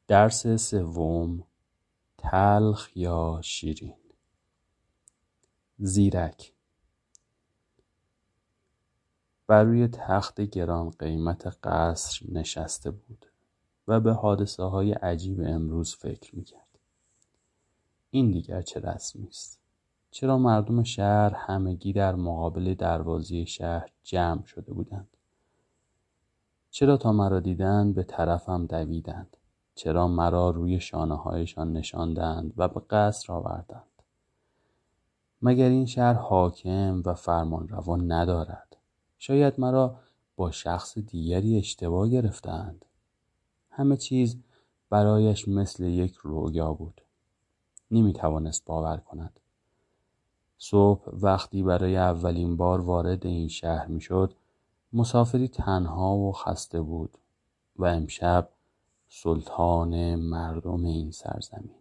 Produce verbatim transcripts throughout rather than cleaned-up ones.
درس سوم، تلخ یا شیرین. زیرک بر روی تخت گران قیمت قصر نشسته بود و به حادثه های عجیب امروز فکر میکرد. این دیگر چه رسمی است؟ چرا مردم شهر همگی در مقابل دروازه شهر جمع شده بودند؟ چرا تا مرا دیدند به طرفم دویدند؟ چرا مرا روی شانه هایشان نشاندند و به قصر آوردند؟ مگر این شهر حاکم و فرمانروا ندارد؟ شاید مرا با شخص دیگری اشتباه گرفتند. همه چیز برایش مثل یک رویا بود. نمی توانست باور کند. صبح وقتی برای اولین بار وارد این شهر می شد، مسافری تنها و خسته بود و امشب سلطان مردم این سرزمین.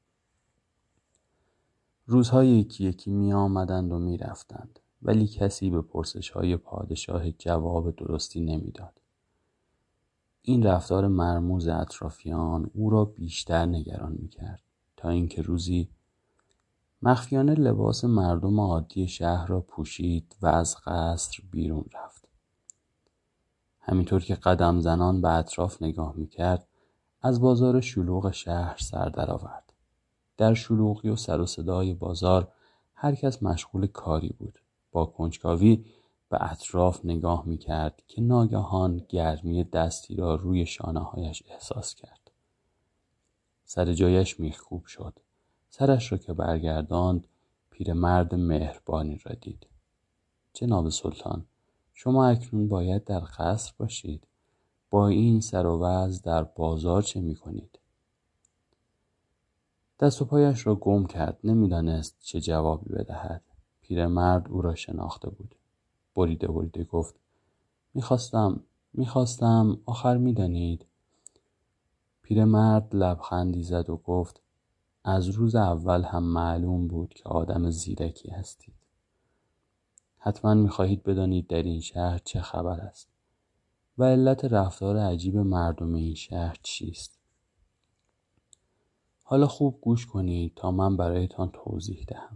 روزها یکی یکی می آمدند و می رفتند، ولی کسی به پرسش های پادشاه جواب درستی نمی داد. این رفتار مرموز اطرافیان او را بیشتر نگران می کرد تا اینکه روزی مخفیانه لباس مردم عادی شهر را پوشید و از قصر بیرون رفت. همینطور که قدم زنان به اطراف نگاه می کرد، از بازار شلوغ شهر سر درآورد. در شلوغی و سر و صدای بازار هر کس مشغول کاری بود. با کنجکاوی به اطراف نگاه می کرد که ناگهان گرمی دستی را روی شانه هایش احساس کرد. سر جایش میخکوب شد. سرش را که برگرداند، پیرمرد مهربانی را دید. جناب سلطان، شما اکنون باید در قصر باشید. با این سر و وضع در بازار چه می کنید؟ دست و پایش را گم کرد. نمیدانست چه جوابی بدهد. پیرمرد او را شناخته بود. بریده بریده گفت: میخواستم میخواستم آخر میدانید. پیرمرد لبخندی زد و گفت: از روز اول هم معلوم بود که آدم زیرکی هستید. حتما میخواهید بدانید در این شهر چه خبر است و علت رفتار عجیب مردم این شهر چیست. حالا خوب گوش کنید تا من برایتان توضیح دهم.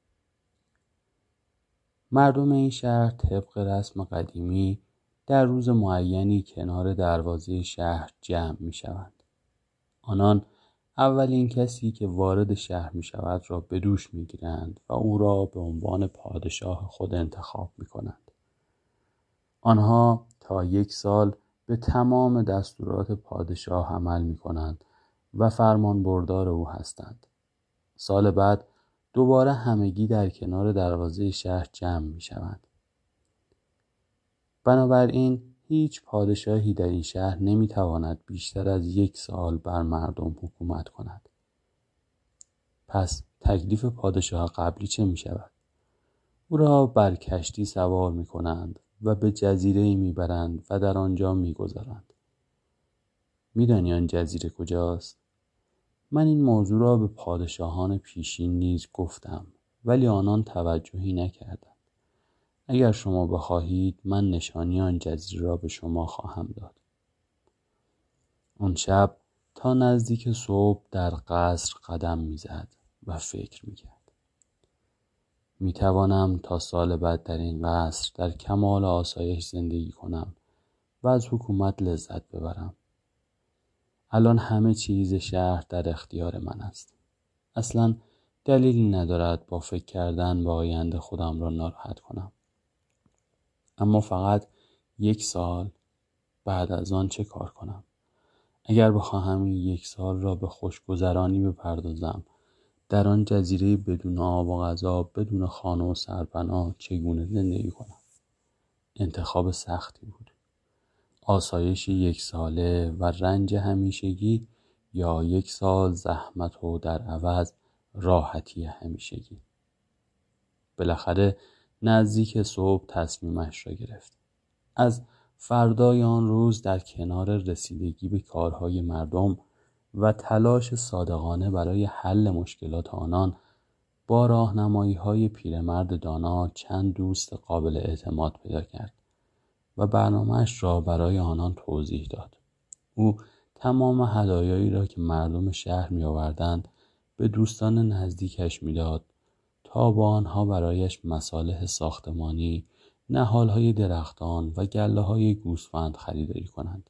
مردم این شهر طبق رسم قدیمی در روز معینی کنار دروازه شهر جمع می شوند. آنان اولین کسی که وارد شهر می شود را به دوش می گیرند و او را به عنوان پادشاه خود انتخاب می کنند. آنها تا یک سال به تمام دستورات پادشاه عمل می کنند و فرمان بردار او هستند. سال بعد دوباره همگی در کنار دروازه شهر جمع می شوند. بنابراین هیچ پادشاهی در این شهر نمی تواند بیشتر از یک سال بر مردم حکومت کند. پس تکلیف پادشاه قبلی چه می شود؟ او را بر کشتی سوار می کنند و به جزیره‌ای می برند و در آنجا می گذارند. می دانی آن جزیره کجاست؟ من این موضوع را به پادشاهان پیشین نیز گفتم، ولی آنان توجهی نکردند. اگر شما بخواهید من نشانی آن جزیره را به شما خواهم داد. آن شب تا نزدیک صبح در قصر قدم میزد و فکر میکرد. میتوانم تا سال بعد در این قصر در کمال آسایش زندگی کنم و از حکومت لذت ببرم. الان همه چیز شهر در اختیار من است. اصلا دلیلی ندارد با فکر کردن به آینده خودم را ناراحت کنم. اما فقط یک سال بعد از آن چه کار کنم؟ اگر بخواهم این یک سال را به خوشگذرانی بپردازم، در آن جزیره بدون آب و غذا، بدون خانه و سرپناه چگونه زندگی کنم؟ انتخاب سختی بود. آسایش یک ساله و رنج همیشگی یا یک سال زحمت و در عوض راحتی همیشگی. بالاخره نزدیک صبح تصمیمش را گرفت. از فردای آن روز در کنار رسیدگی به کارهای مردم و تلاش صادقانه برای حل مشکلات آنان با راهنمایی‌های پیرمرد دانا چند دوست قابل اعتماد پیدا کرد و برنامه‌اش را برای آنان توضیح داد. او تمام هدایایی را که مردم شهر می آوردند به دوستان نزدیکش می داد تا با آنها برایش مصالح ساختمانی، نهالهای درختان و گله‌های گوسفند خریداری کنند.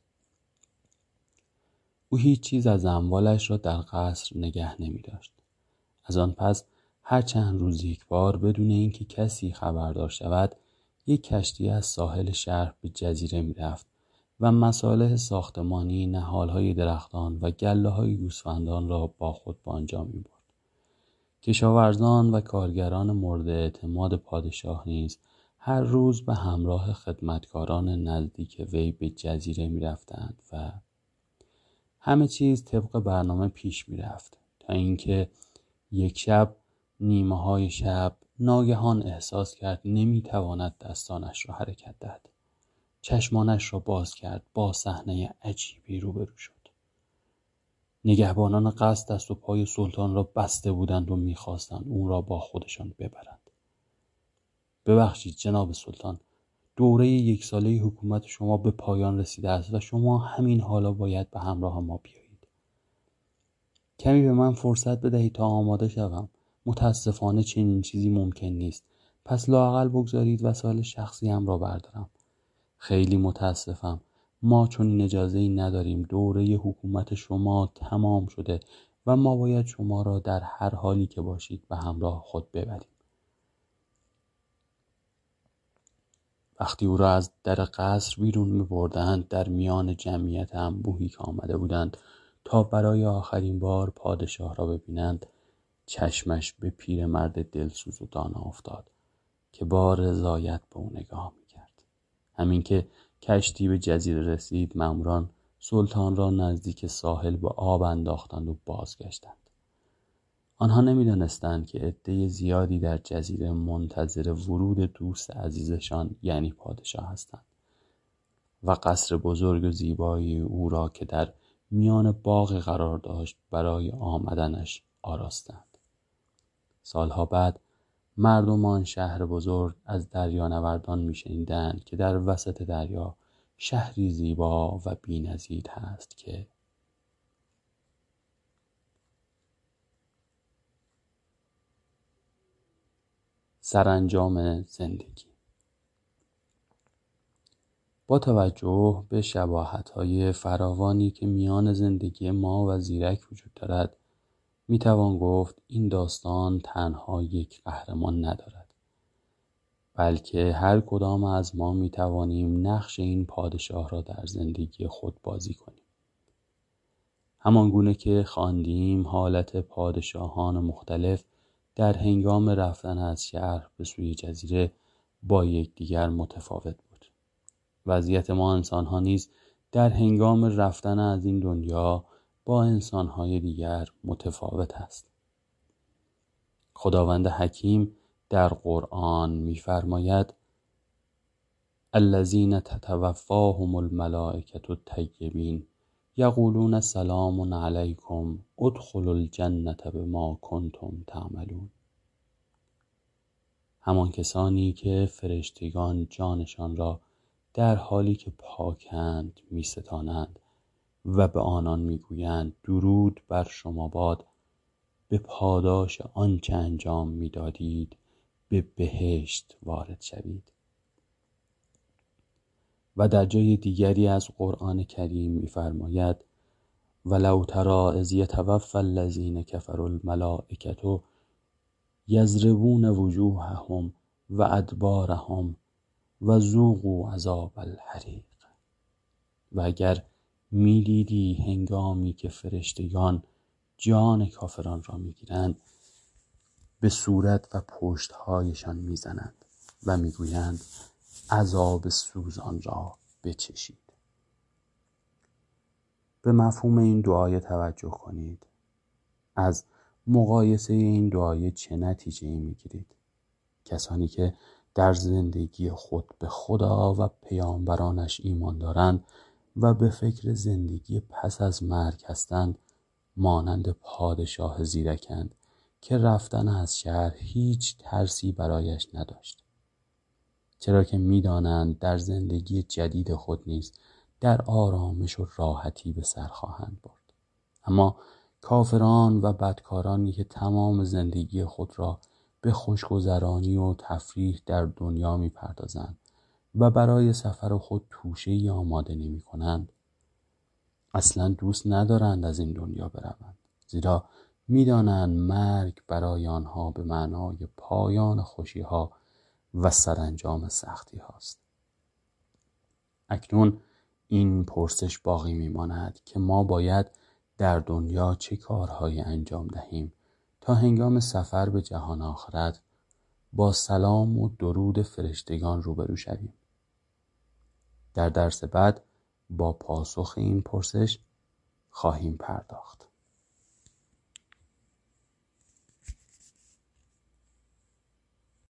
او هیچ چیز از اموالش را در قصر نگه نمی داشت. از آن پس هر چند روز یک بار بدون اینکه کسی خبردار شود یک کشتی از ساحل شهر به جزیره می رفت و مصالح ساختمانی، نهالهای درختان و گله‌های گوسفندان را با خود به آنجا می برد. کشاورزان و کارگران مورد اعتماد پادشاه نیز هر روز به همراه خدمتکاران نزدیک وی به جزیره می رفتند و همه چیز طبق برنامه پیش می رفت تا اینکه یک شب نیمه های شب ناگهان احساس کرد نمی تواند دستانش را حرکت دهد. چشمانش را باز کرد، با صحنه عجیبی روبرو شد. نگهبانان قصر دست و پای سلطان را بسته بودند و می‌خواستند اون را با خودشان ببرند. ببخشید جناب سلطان، دوره یک ساله حکومت شما به پایان رسیده است و شما همین حالا باید به همراه ما بیایید. کمی به من فرصت بدهید تا آماده شوم. متاسفانه چنین چیزی ممکن نیست. پس لااقل بگذارید وسایل شخصیم را بردارم. خیلی متاسفم. ما چون اجازه‌ای نداریم. دوره حکومت شما تمام شده و ما باید شما را در هر حالی که باشید به همراه خود ببریم. وقتی او را از در قصر بیرون می‌بردند، در میان جمعیت انبوهی که آمده بودند تا برای آخرین بار پادشاه را ببینند، چشمش به پیرمرد دلسوز و دانا افتاد که با رضایت به او نگاه می‌کرد. همین که کشتی به جزیره رسید، ماموران سلطان را نزدیک ساحل به آب انداختند و بازگشتند. آنها نمی‌دانستند که عده زیادی در جزیره منتظر ورود دوست عزیزشان یعنی پادشاه هستند و قصر بزرگ و زیبایی او را که در میان باغ قرار داشت برای آمدنش آراستند. سالها بعد مردم آن شهر بزرگ از دریانوردان می‌شنیدند که در وسط دریا شهری زیبا و بی‌نظیر هست که سرانجام زندگی. با توجه به شباهت‌های فراوانی که میان زندگی ما و زیرک وجود دارد، میتوان گفت این داستان تنها یک قهرمان ندارد، بلکه هر کدام از ما میتوانیم نقش این پادشاه را در زندگی خود بازی کنیم. همان گونه که خواندیم حالت پادشاهان مختلف در هنگام رفتن از شهر به سوی جزیره با یکدیگر متفاوت بود. وضعیت ما انسان‌ها نیز در هنگام رفتن از این دنیا با انسان‌های دیگر متفاوت است. خداوند حکیم در قرآن می‌فرماید: الذین تتوفاهم الملائکة الطیبین یقولون سلام علیکم ادخلوا الجنة بما کنتم تعملون. همان کسانی که فرشتگان جانشان را در حالی که پاکند می‌ستانند و به آنان میگویند درود بر شما باد، به پاداش آنچه انجام میدادید به بهشت وارد شوید. و در جای دیگری از قرآن کریم می‌فرماید: ولو تری اذ یتوفی الذین کفروا الملائکة یضربون وجوههم و ادبارهم و ذوقوا عذاب الحریق. و اگر می‌دیدی هنگامی که فرشتگان جان کافران را می‌گیرند، به صورت و پشت‌هایشان می‌زنند و می‌گویند عذاب سوزان را بچشید. به مفهوم این دعای توجه کنید. از مقایسه این دعای چه نتیجه‌ای می‌گیرید؟ کسانی که در زندگی خود به خدا و پیامبرانش ایمان دارند و به فکر زندگی پس از مرگ هستند، مانند پادشاه زیرکند که رفتن از شهر هیچ ترسی برایش نداشت، چرا که می‌دانند در زندگی جدید خود نیز در آرامش و راحتی به سر خواهند برد. اما کافران و بدکارانی که تمام زندگی خود را به خوشگذرانی و تفریح در دنیا می پردازند و برای سفر خود توشه‌ای آماده نمی کنند، اصلا دوست ندارند از این دنیا بروند، زیرا می دانند مرگ برای آنها به معنای پایان خوشی ها و سرانجام سختی هاست. اکنون این پرسش باقی می ماند که ما باید در دنیا چه کارهایی انجام دهیم تا هنگام سفر به جهان آخرت با سلام و درود فرشتگان روبرو شویم. در درس بعد با پاسخ این پرسش خواهیم پرداخت.